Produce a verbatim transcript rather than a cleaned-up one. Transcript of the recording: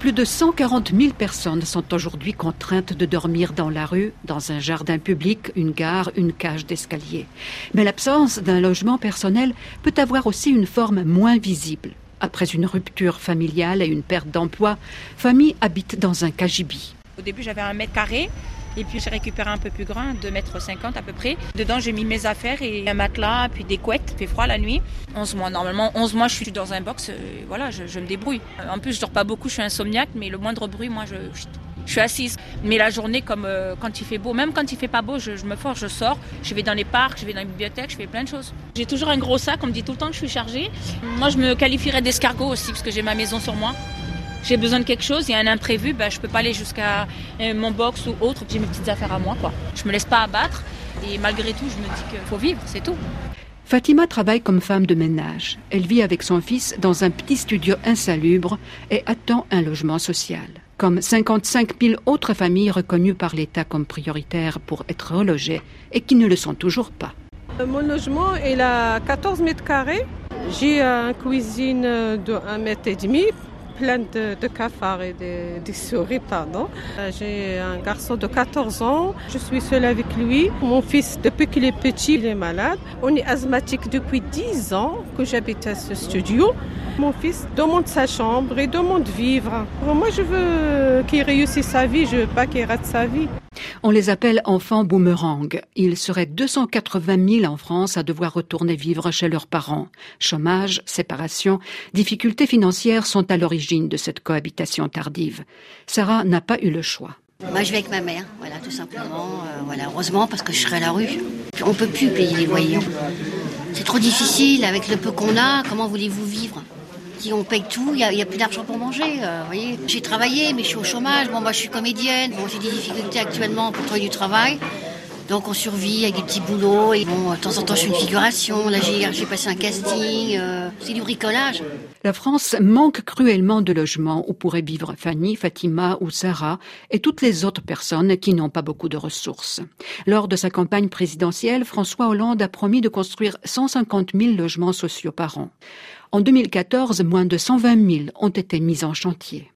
Plus de cent quarante mille personnes sont aujourd'hui contraintes de dormir dans la rue, dans un jardin public, une gare, une cage d'escalier. Mais l'absence d'un logement personnel peut avoir aussi une forme moins visible. Après une rupture familiale et une perte d'emploi, Famille habite dans un cagibi. Au début, j'avais un mètre carré. Et puis j'ai récupéré un peu plus grand, deux mètres cinquante à peu près. Dedans, j'ai mis mes affaires et un matelas, puis des couettes. Il fait froid la nuit. onze mois, normalement, onze mois, je suis dans un box. Euh, voilà, je, je me débrouille. En plus, je dors pas beaucoup, je suis insomniaque, mais le moindre bruit, moi, je, je, je suis assise. Mais la journée, comme euh, quand il fait beau, même quand il fait pas beau, je, je me force, je sors. Je vais dans les parcs, je vais dans les bibliothèques, je fais plein de choses. J'ai toujours un gros sac, on me dit tout le temps que je suis chargée. Moi, je me qualifierais d'escargot aussi, parce que j'ai ma maison sur moi. J'ai besoin de quelque chose, il y a un imprévu, ben, je ne peux pas aller jusqu'à euh, mon box ou autre. J'ai mes petites affaires à moi, quoi. Je ne me laisse pas abattre et malgré tout, je me dis qu'il faut vivre, c'est tout. Fatima travaille comme femme de ménage. Elle vit avec son fils dans un petit studio insalubre et attend un logement social. Comme cinquante-cinq mille autres familles reconnues par l'État comme prioritaires pour être relogées et qui ne le sont toujours pas. Mon logement il a quatorze mètres carrés. J'ai une cuisine de un mètre et demi. Plein de, de cafards et de, de souris, pardon. J'ai un garçon de quatorze ans, je suis seule avec lui. Mon fils, depuis qu'il est petit, il est malade. On est asthmatique depuis dix ans que j'habite à ce studio. Mon fils demande sa chambre et demande vivre. Moi, je veux qu'il réussisse sa vie, je veux pas qu'il rate sa vie. On les appelle enfants boomerang. Ils seraient deux cent quatre-vingt mille en France à devoir retourner vivre chez leurs parents. Chômage, séparation, difficultés financières sont à l'origine de cette cohabitation tardive. Sarah n'a pas eu le choix. Moi, je vais avec ma mère, voilà, tout simplement. Euh, voilà, heureusement, parce que je serai à la rue. On ne peut plus payer les loyers. C'est trop difficile avec le peu qu'on a. Comment voulez-vous vivre ? Si on paye tout, il n'y a, a plus d'argent pour manger. Euh, voyez. J'ai travaillé, mais je suis au chômage. Bon, moi, je suis comédienne. Bon, j'ai des difficultés actuellement pour trouver du travail. Donc, on survit avec des petits boulots. Et bon, de temps en temps, je fais une figuration. Là, j'ai, j'ai passé un casting. Euh, c'est du bricolage. La France manque cruellement de logements où pourraient vivre Fanny, Fatima ou Sarah et toutes les autres personnes qui n'ont pas beaucoup de ressources. Lors de sa campagne présidentielle, François Hollande a promis de construire cent cinquante mille logements sociaux par an. En deux mille quatorze, moins de cent vingt mille ont été mis en chantier.